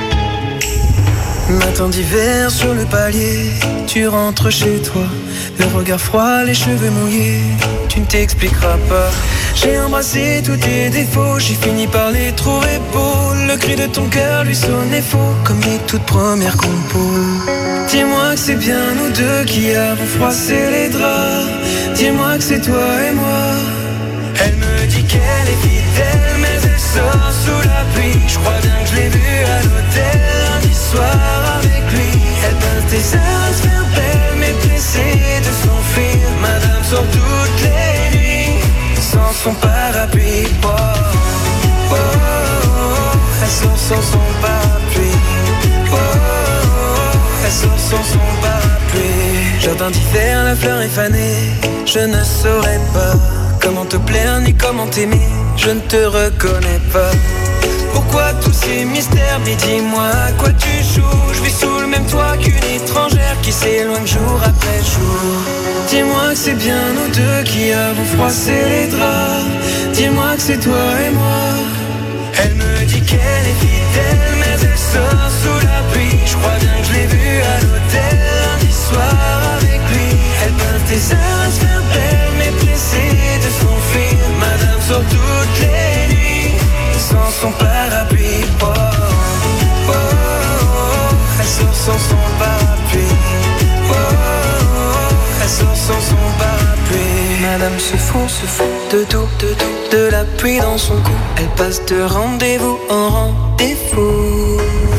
Matin d'hiver sur le palier, tu rentres chez toi, le regard froid, les cheveux mouillés, tu ne t'expliqueras pas. J'ai embrassé tous tes défauts, j'ai fini par les trouver beaux. Le cri de ton cœur lui sonnait faux, comme les toutes premières compos. Dis-moi que c'est bien nous deux qui avons froissé les draps. Dis-moi que c'est toi et moi. Elle me dit qu'elle est fidèle, mais elle sort sous la pluie. Je crois bien que je l'ai vue à l'hôtel lundi soir avec lui. Elle pince tes airs, se fait belle, mais pressée de s'enfuir. Madame sort toutes les nuits sans son parapluie. Oh, oh, oh, oh. Elle sort sans son parapluie. Oh, oh, oh. Elle sort sans son parapluie. Jardin d'hiver, la fleur est fanée. Je ne saurais pas comment te plaire ni comment t'aimer, je ne te reconnais pas. Pourquoi tous ces mystères? Mais dis-moi à quoi tu joues. Je vis sous le même toit qu'une étrangère qui s'éloigne jour après jour. Dis-moi que c'est bien nous deux qui avons froissé les draps. Dis-moi que c'est toi et moi. Elle me dit qu'elle est fidèle, mais elle sort sous la pluie. Je crois bien que je l'ai vue à l'hôtel lundi soir avec lui. Elle pince des airs à se faire belle, mais pressée de s'enfuir. Madame sort toutes les nuits sans son parapluie. Oh, oh, oh, oh. Elle sort sans son parapluie. Oh, oh, oh. Elle sort sans son parapluie. Madame se fout, se fout de tout, de tout, de la pluie dans son cou. Elle passe de rendez-vous en rendez-vous.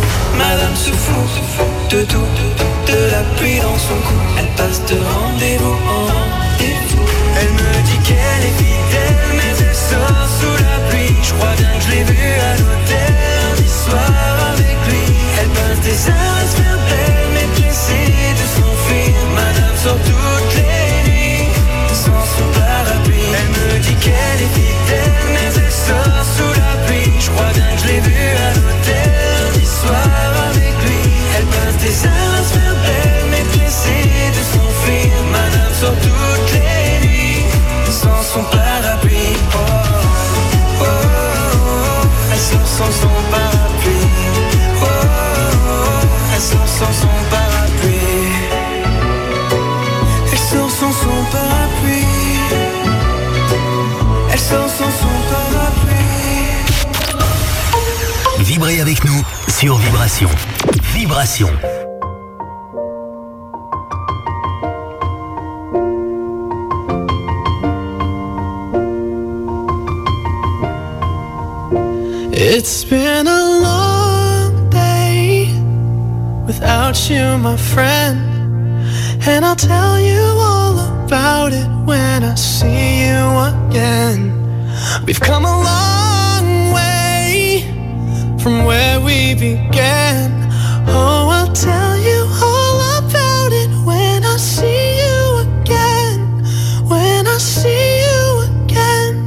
Madame se fout de tout, de la pluie dans son cou. Elle passe de rendez-vous en rendez-vous. Elle me dit qu'elle est fidèle, mais elle sort sous la pluie. Je crois bien que je l'ai vue à l'hôtel lundi soir avec lui. Elle passe des heures à se faire belle, mais pressée de s'enfuir. Madame sort toutes les nuits sans son parapluie. Elle me dit qu'elle est fidèle, mais elle sort sous la pluie. Je crois bien que je l'ai vue à l'hôtel lundi soir avec lui. Elle passe des heures à se faire belle, mais pressée de s'enfuir. Madame sort toutes les nuits sans son parapluie. Oh, oh, oh, oh. Elle sort sans son parapluie. Oh, oh, oh. Elle sort sans son parapluie. Elle sort sans son parapluie. Elle sort sans son parapluie. Vibrez avec nous sur Vibration. Vibration. It's been a long day without you, my friend, and I'll tell you all about it when I see you again. We've come a long way from where we began. Oh, I'll tell you all about it when I see you again. When I see you again.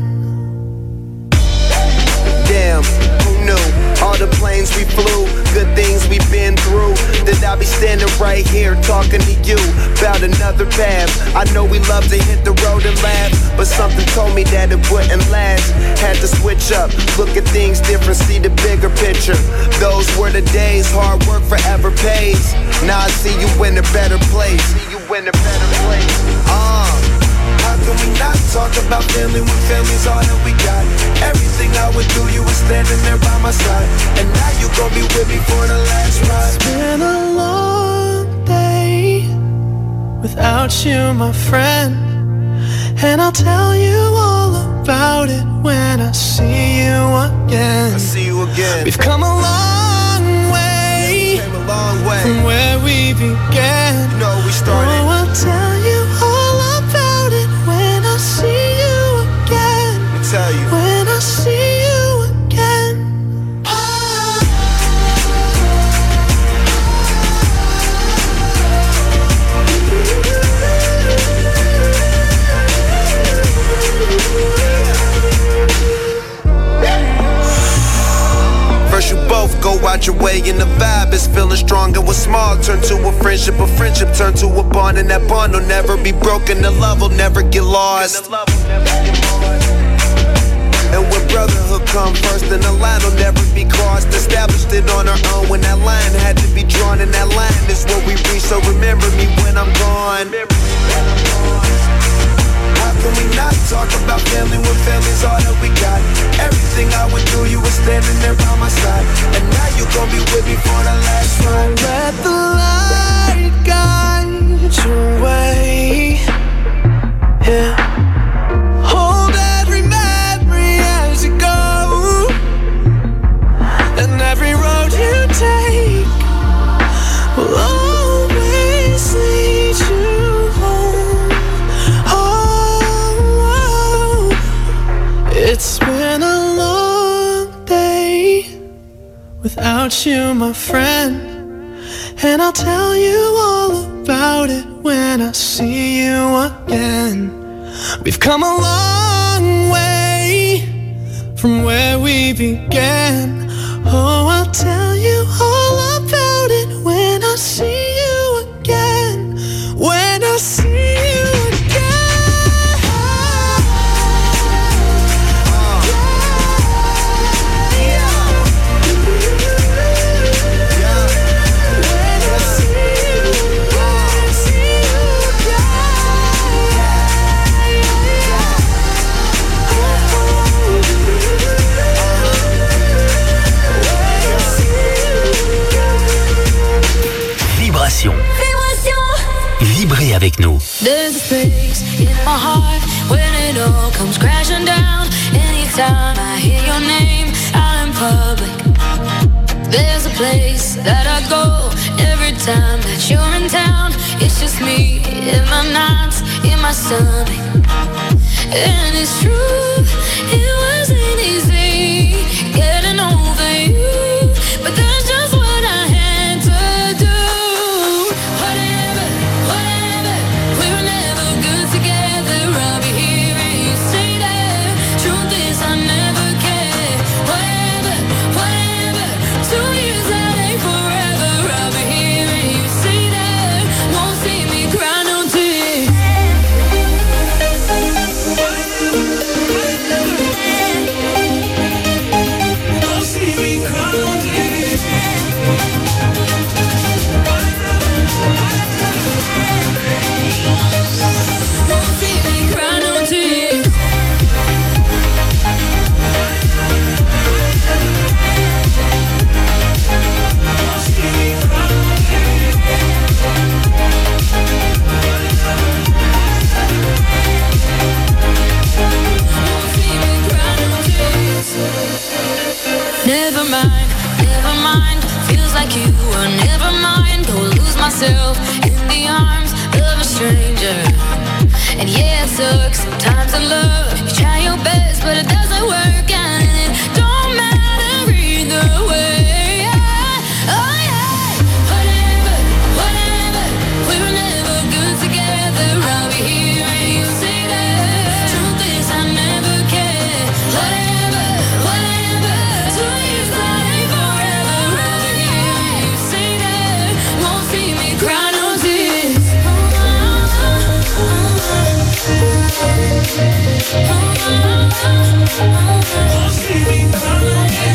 Damn, who knew? All the planes we flew, good things we've been through. That I'll be standing right here talking to you about another path. I know we love to hit the road and laugh, but something told me that it wouldn't last. Had to switch up, look at things different, see the bigger picture. Those were the days, hard work forever pays. Now I see you in a better place. See you in a better place. Uh. How can we not talk about family when family's all that we got? Everything I went through, you were standing there by my side, and now you gon' be with me for the last ride. It's been a long day without you, my friend, and I'll tell you all about it when I see you again. I see you again. We've come a long way, yeah, we came a long way from where we began. You know we started. Oh, I'll tell you all about it when I see you again. Let me tell you. When I see you again. First you both go out your way and the vibe is feeling strong, and what's small turn to a friendship, a friendship turn to a bond, and that bond will never be broken, the love will never get lost. And when brotherhood come first, then the line will never be crossed. Established it on our own when that line had to be drawn, and that line is what we reach, so remember me when I'm gone. How can we not talk about family when family's all that we got? Everything I went through, you were standing there by my side, and now you gon' be with me for the last ride. Let the light guide your way. Yeah. Hold every memory as you go, and every road you take will always lead you home. Oh, it's been a long day without you, my friend, and I'll tell you all about it when I see you again. We've come a long way from where we began. Oh, I'll tell you all about it when I see you again. When I see you again. Vibration. Vibrez avec nous. There's a space in my heart when it all comes crashing down. Anytime I hear your name out in public, there's a place that I my stomach. And it's true, it wasn't easy getting over you, but that's just what I had to do. Whatever, whatever, we were never good together. I'll be here and you say that. Truth is I never cared. Whatever, whatever, two years that ain't forever. I'll be here and you say that. Won't see me cry no tears. Never mind, never mind. Feels like you were never mind. Go lose myself in the arms of a stranger. And yeah, it sucks sometimes in love. You try your best, but it doesn't work out, and it don't matter either way. Oh yeah, whatever, whatever. We were never good together. I'll be here and you say that. Truth is I never cared. Whatever, whatever. Two years that ain't forever. I'll be here and you say that. Won't see me cry no tears. Won't see me cry no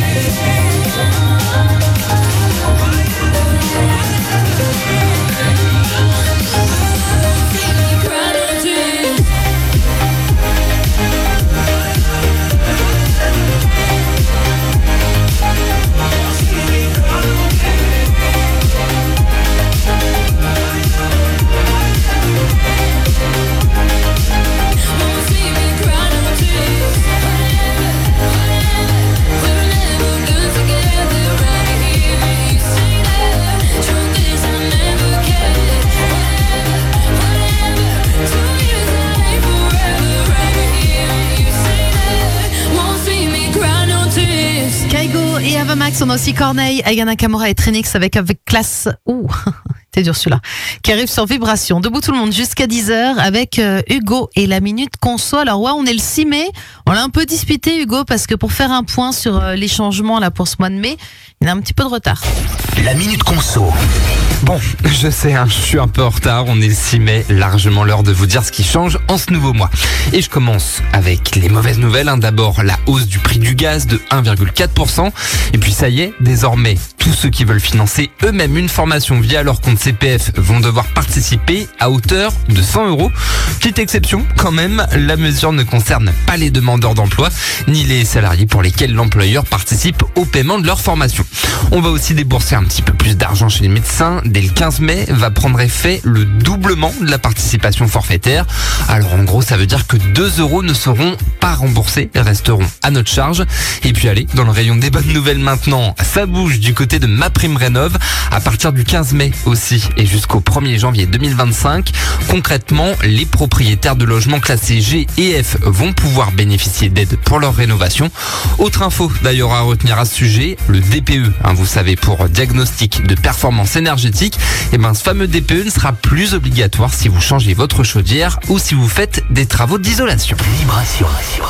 Kaigo et Ava Max, on a aussi Corneille, Ayana Nakamura et Trinix avec avec classe. Ouh, t'es dur celui-là. Qui arrive sur Vibration. Debout tout le monde jusqu'à dix heures avec euh, Hugo et la Minute Conso. Alors ouais, on est le six mai. On l'a un peu disputé Hugo parce que pour faire un point sur euh, les changements là pour ce mois de mai, il y a un petit peu de retard. La Minute Conso. Bon, je sais, hein, je suis un peu en retard, on est le six mai, largement l'heure de vous dire ce qui change en ce nouveau mois. Et je commence avec les mauvaises nouvelles, hein. D'abord la hausse du prix du gaz de un virgule quatre pour cent. Et puis ça y est, désormais, tous ceux qui veulent financer eux-mêmes une formation via leur compte C P F vont devoir participer à hauteur de cent euros. Petite exception quand même, la mesure ne concerne pas les demandeurs d'emploi, ni les salariés pour lesquels l'employeur participe au paiement de leur formation. On va aussi débourser un petit peu plus d'argent chez les médecins. Dès le quinze mai va prendre effet le doublement de la participation forfaitaire. Alors en gros, ça veut dire que deux euros ne seront pas remboursés, resteront à notre charge. Et puis allez, dans le rayon des bonnes nouvelles maintenant, ça bouge du côté de MaPrimeRénov' à partir du quinze mai aussi et jusqu'au premier janvier deux mille vingt-cinq. Concrètement, les propriétaires de logements classés G et F vont pouvoir bénéficier d'aides pour leur rénovation. Autre info d'ailleurs à retenir à ce sujet, le D P E, hein, vous savez, pour diagnostic de performance énergétique, et ben ce fameux D P E ne sera plus obligatoire si vous changez votre chaudière ou si vous faites des travaux d'isolation. Vibration.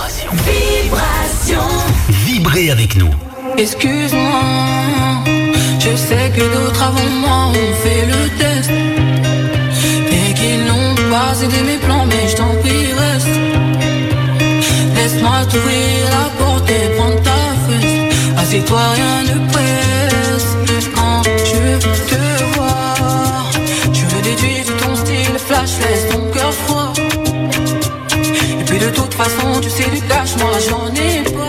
Vibration. Vibrez avec nous. Excuse-moi, je sais que d'autres avant moi ont fait le test et qu'ils n'ont pas aidé mes plans, mais je t'en prie reste. Laisse-moi t'ouvrir la porte et prendre ta fesse. Assieds-toi, rien ne presse. Quand je te vois, je veux déduire de ton style flash, laisse ton cœur froid. Et puis de toute façon, tu sais du cash, moi j'en ai pas.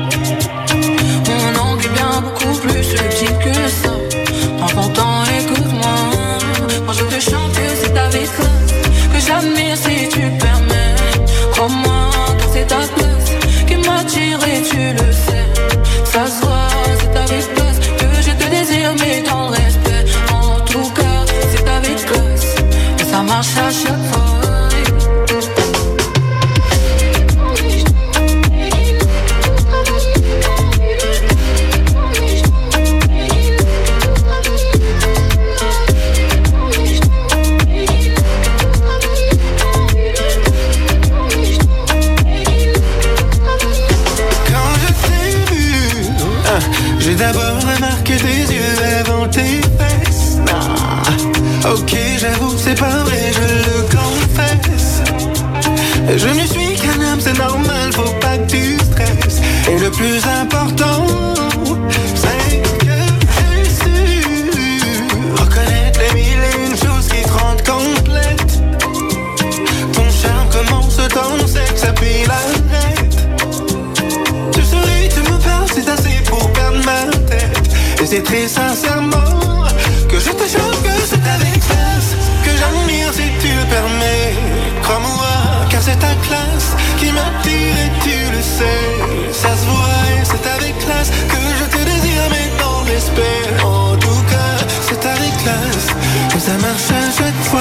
Mon angle est bien beaucoup plus subtil que ça. Prends ton temps, écoute-moi. Quand je te chante, c'est avec classe que j'admire si tu permets. Crois-moi que c'est ta place qui m'attire et tu le sais. Ça se voit, c'est avec classe que je te désire, mais dans le respect. En tout cas, c'est avec classe et ça marche à chaque fois. c'est très sincèrement que je te jure que c'est avec classe, que j'admire si tu le permets. Crois-moi, car c'est ta classe qui m'attire et tu le sais. Ça se voit et c'est avec classe que je te désire, mais dans le respect. En tout cas, c'est avec classe que ça marche à chaque fois.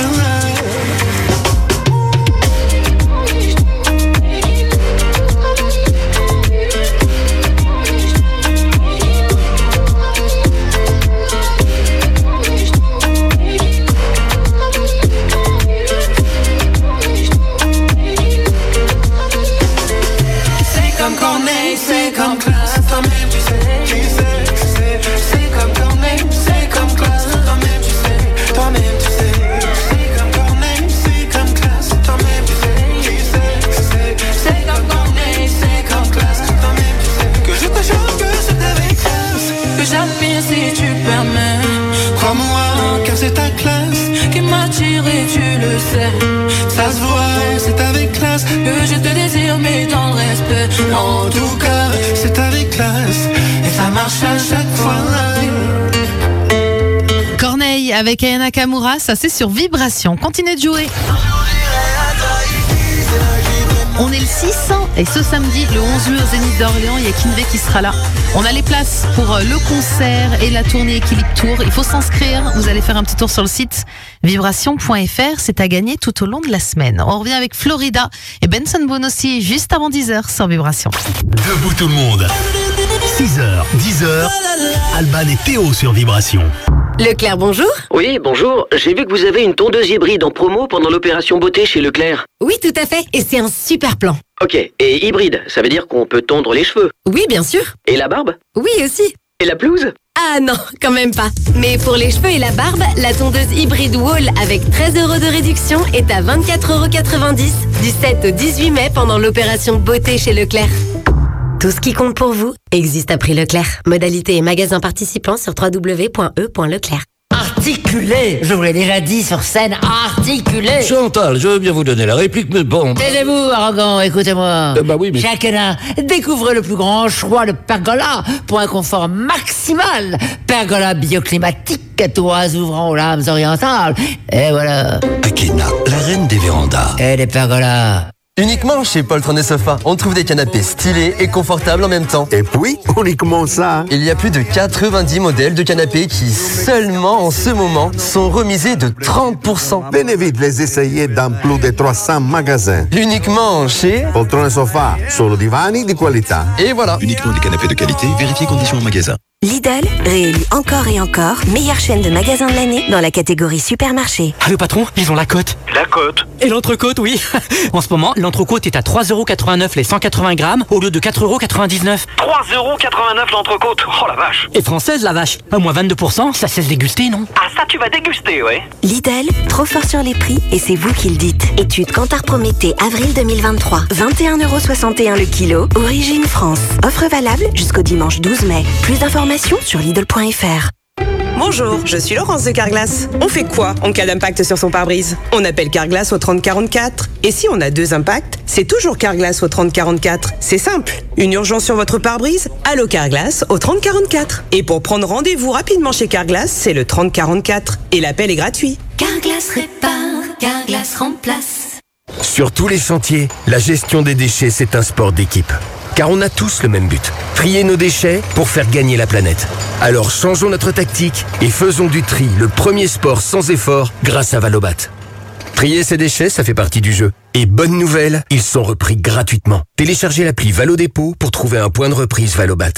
C'est comme classe, toi-même tu sais, tu sais, tu sais. C'est comme Corneille, c'est comme classe, toi-même tu sais, toi-même tu sais. C'est comme Corneille, c'est comme classe, toi-même tu sais, tu sais, tu sais. C'est comme Corneille, c'est comme classe, toi-même tu sais. Que je te jure que c'est avec classe, que j'admire si tu permets. Crois-moi, car c'est ta classe qui m'attire et tu le sais. Ça se voit, c'est avec classe que je te désire, mais dans le respect. En tout cas, c'est avec classe et ça marche à chaque fois. Corneille avec Aya Nakamura, ça c'est sur Vibration. Continuez de jouer. On est le six cents et ce samedi, le onze juillet au Zénith d'Orléans, il y a Kinvey qui sera là. On a les places pour le concert et la tournée Équilibre Tour. Il faut s'inscrire. Vous allez faire un petit tour sur le site vibration point f r. C'est à gagner tout au long de la semaine. On revient avec Florida et Benson Bonossi juste avant dix heures sur Vibration. Debout tout le monde. six heures, dix heures. Alban et Théo sur Vibration. Leclerc, bonjour. Oui, bonjour. J'ai vu que vous avez une tondeuse hybride en promo pendant l'opération beauté chez Leclerc. Oui, tout à fait. Et c'est un super plan. Ok. Et hybride, ça veut dire qu'on peut tondre les cheveux? Oui, bien sûr. Et la barbe? Oui, aussi. Et la pelouse? Ah non, quand même pas. Mais pour les cheveux et la barbe, la tondeuse hybride Wall avec treize euros de réduction est à vingt-quatre euros quatre-vingt-dix du sept au dix-huit mai pendant l'opération beauté chez Leclerc. Tout ce qui compte pour vous existe à prix Leclerc. Modalité et magasin participants sur w w w point e point leclerc. Articulé, je vous l'ai déjà dit sur scène, articulé. Chantal, je veux bien vous donner la réplique, mais bon... Taisez-vous, arrogant, écoutez-moi. Euh, bah oui, mais... Chacun découvrez le plus grand choix de pergola pour un confort maximal. Pergola bioclimatique, toits ouvrant aux lames orientales. Et voilà. Akena, la reine des vérandas. Et des pergolas. Uniquement chez Poltron et Sofa, on trouve des canapés stylés et confortables en même temps. Et puis, uniquement ça. Il y a plus de quatre-vingt-dix modèles de canapés qui, seulement en ce moment, sont remisés de trente pour cent. Venez vite les essayer dans plus de trois cents magasins. Uniquement chez Poltron et Sofa, solo divani di qualità. Et voilà. Uniquement des canapés de qualité, vérifiez conditions en magasin. Lidl, réélu encore et encore, meilleure chaîne de magasins de l'année dans la catégorie supermarché. Ah, le patron, ils ont la cote. La cote. Et l'entrecôte, oui. En ce moment, l'entrecôte est à trois euros quatre-vingt-neuf les cent quatre-vingts grammes au lieu de quatre euros quatre-vingt-dix-neuf. trois euros quatre-vingt-neuf l'entrecôte. Oh la vache. Et française, la vache. À moins vingt-deux pour cent, ça cesse déguster, non? Ah, ça, tu vas déguster, ouais. Lidl, trop fort sur les prix et c'est vous qui le dites. Étude Kantar Prométhée, avril deux mille vingt-trois. vingt et un euros soixante et un le kilo, origine France. Offre valable jusqu'au dimanche douze mai. Plus d'informations sur Lidl point f r. Bonjour, je suis Laurence de Carglass. On fait quoi en cas d'impact sur son pare-brise? On appelle Carglass au trente quarante-quatre. Et si on a deux impacts, c'est toujours Carglass au trente quarante-quatre. C'est simple. Une urgence sur votre pare-brise? Allô Carglass au trente quarante-quatre. Et pour prendre rendez-vous rapidement chez Carglass, c'est le trente quarante-quatre. Et l'appel est gratuit. Carglass répare, Carglass remplace. Sur tous les chantiers, la gestion des déchets, c'est un sport d'équipe. Car on a tous le même but, trier nos déchets pour faire gagner la planète. Alors changeons notre tactique et faisons du tri le premier sport sans effort grâce à Valobat. Trier ses déchets, ça fait partie du jeu. Et bonne nouvelle, ils sont repris gratuitement. Téléchargez l'appli Valodépôt pour trouver un point de reprise Valobat.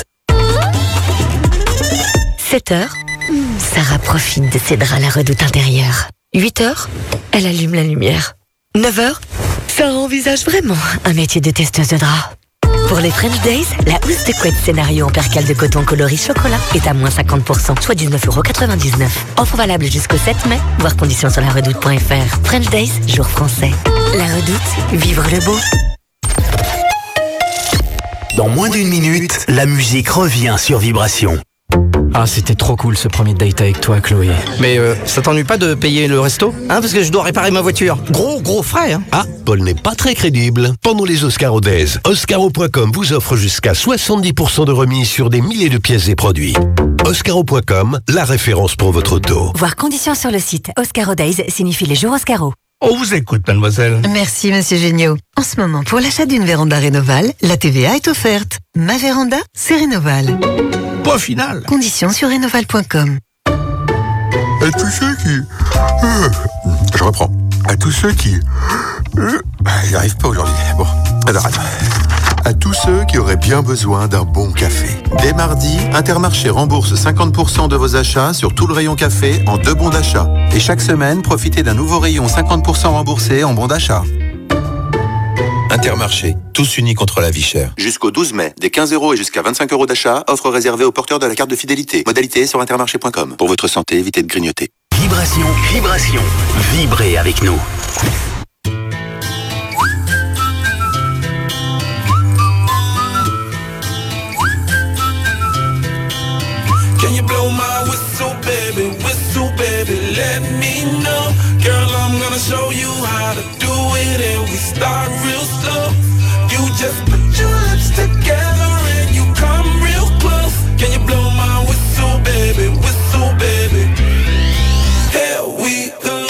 sept heures, Sarah profite de ses draps à la redoute intérieure. huit heures, elle allume la lumière. neuf heures, Sarah envisage vraiment un métier de testeuse de draps. Pour les French Days, la housse de couette scénario en percale de coton coloris chocolat est à moins cinquante pour cent, soit dix-neuf euros quatre-vingt-dix-neuf. Offre valable jusqu'au sept mai, voir conditions sur la redoute point f r. French Days, jour français. La redoute, vivre le beau. Dans moins d'une minute, la musique revient sur Vibration. Ah, c'était trop cool ce premier date avec toi, Chloé. Mais euh, ça t'ennuie pas de payer le resto? Hein, parce que je dois réparer ma voiture. Gros, gros frais, hein. Ah, Paul n'est pas très crédible. Pendant les Oscaro Days, Oscaro point com vous offre jusqu'à soixante-dix pour cent de remise sur des milliers de pièces et produits. Oscaro point com, la référence pour votre auto. Voir conditions sur le site. Oscaro Days signifie les jours Oscaro. On vous écoute, mademoiselle. Merci, monsieur Géniaud. En ce moment, pour l'achat d'une véranda Rénoval, la T V A est offerte. Ma véranda, c'est Rénoval. Point final. Conditions sur rénoval point com. À tous ceux qui... Euh, je reprends. À tous ceux qui... Euh, il n'y arrive pas aujourd'hui. Bon, alors attends. À tous ceux qui auraient bien besoin d'un bon café. Dès mardi, Intermarché rembourse cinquante pour cent de vos achats sur tout le rayon café en deux bons d'achat. Et chaque semaine, profitez d'un nouveau rayon cinquante pour cent remboursé en bons d'achat. Intermarché, tous unis contre la vie chère. Jusqu'au douze mai, des quinze euros et jusqu'à vingt-cinq euros d'achat, offre réservée aux porteurs de la carte de fidélité. Modalité sur intermarché point com. Pour votre santé, évitez de grignoter. Vibration, vibration. Vibrez avec nous. Can you blow my whistle, baby, whistle, baby, let me know. Girl, I'm gonna show you how to do it, and we start real slow. You just put your lips together and you come real close. Can you blow my whistle, baby, whistle, baby? Here we go.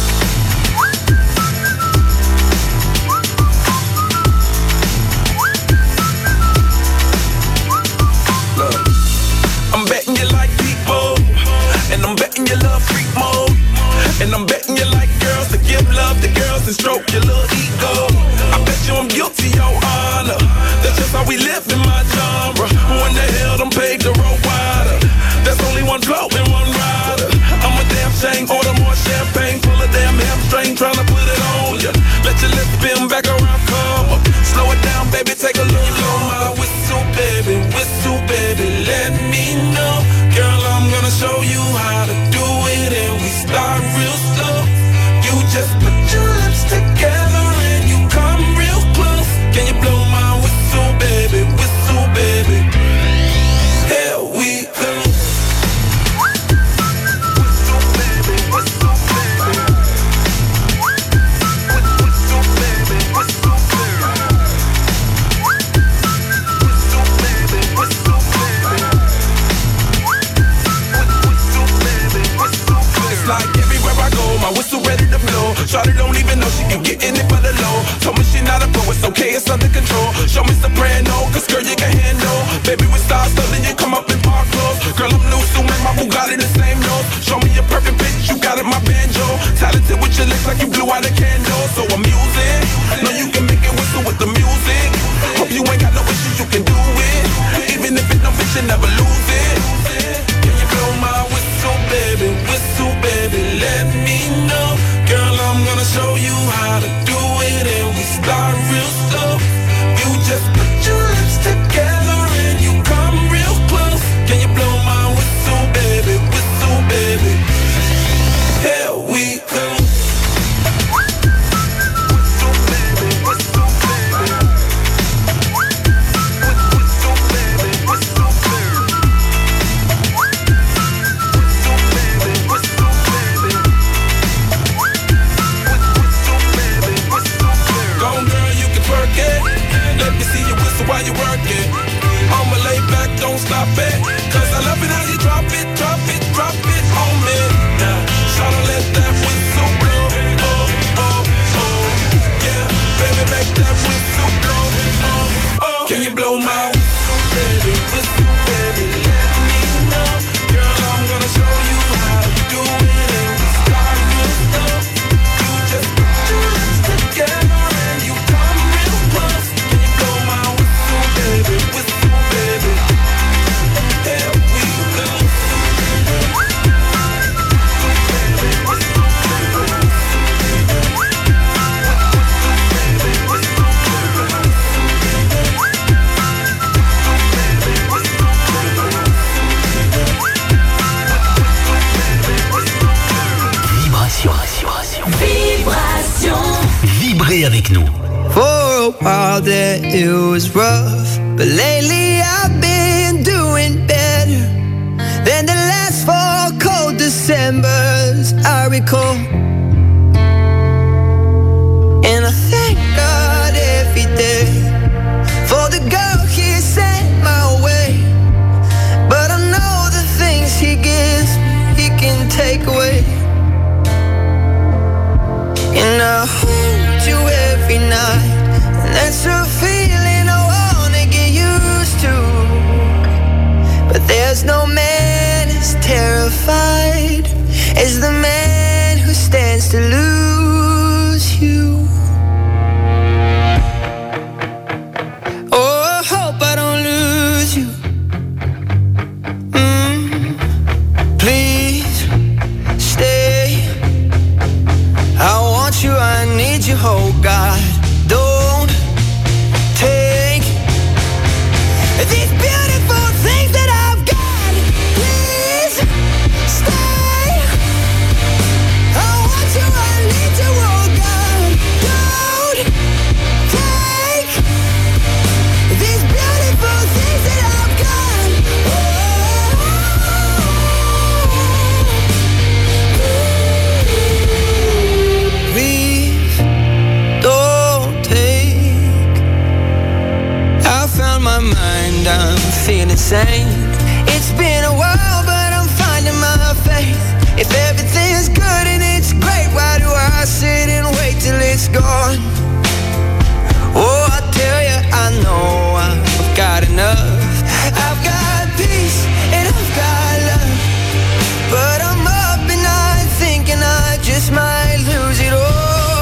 Look, I'm betting you like people, and I'm betting you love freak mode, and I'm betting you like girls to give love to girls and stroke your little ego. I bet you I'm guilty, your honor. That's just how we live in my genre. Who in the hell done paved the road wider? There's only one flow and one rider. I'm a damn shame, order more champagne, full of damn hamstring, trying to put it on ya. Let your lips spin back around, come up. Slow it down, baby, take a look. Blow my whistle, baby, whistle, baby, let me know. Girl, I'm gonna show you how to do it, and we start real slow. You just put your lips together and you come real close. Can you blow my whistle, baby, whistle, baby? Here we go. My whistle ready to blow. Shawty don't even know she can get in it for the low. Told me she not a pro, it's okay, it's under control. Show me soprano, cause girl you can handle. Baby we start something, you come up in park clothes. Girl I'm new, so make my Bugatti the same nose. Show me a perfect pitch, you got it my banjo. Talented with your lips like you blew out a candle. So I'm using, know you can make it whistle with the music. Hope you ain't got no issues, you can do it. Even if it don't fit, you never lose it. Can you blow my whistle, baby, whistle, baby, let me know. Girl, I'm gonna show you how to do it, and we start real slow. You just put your lips together and you come real close. Can you blow my whistle, baby, whistle, baby? Here we go. While you work it, I'ma lay back, don't stop it. Cause I love it how you drop it, drop it, drop it on me. Now, tryna let that whistle blow. Oh, oh, oh. Yeah, baby, make that whistle blow. Oh, oh. Can you blow my whistle, baby? Whistle, baby, let me know. Girl, I'm gonna show you how to do it, and we start real slow. You just put your lips together and you come real close. Can you blow my whistle, baby, whistle, baby? Here we go. Vibration. Vibration. Vibrez avec nous. For a while there it was rough, but lately I've been doing better. Then Decembers I recall. And I thank God every day for the girl He sent my way. But I know the things He gives He can take away. And I hold you every night, and that's a feeling I wanna get used to. But there's no man as terrified as the man who stands to lose you. Oh, I hope I don't lose you. Mm, please stay. I want you, I need you, oh God. Don't take these beautiful things that I've got. Please stay. I want you, I need you, oh God. Don't take these beautiful things that I've got. Please don't take. I found my mind, I'm feeling sane. It's been a while, but I'm finding my faith. If everything's good and it's great, why do I sit and wait till it's gone? Oh, I tell you, I know I've got enough. I've got peace and I've got love. But I'm up at night thinking I just might lose it all.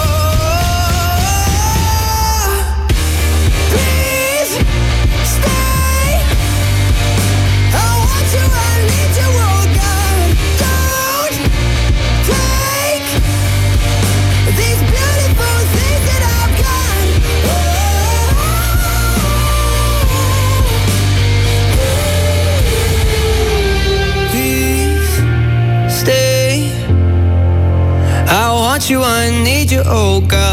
Please stay. I want you, I need you, oh God. Don't take these beautiful things that I've got. Please stay. I want you, I need you, oh God.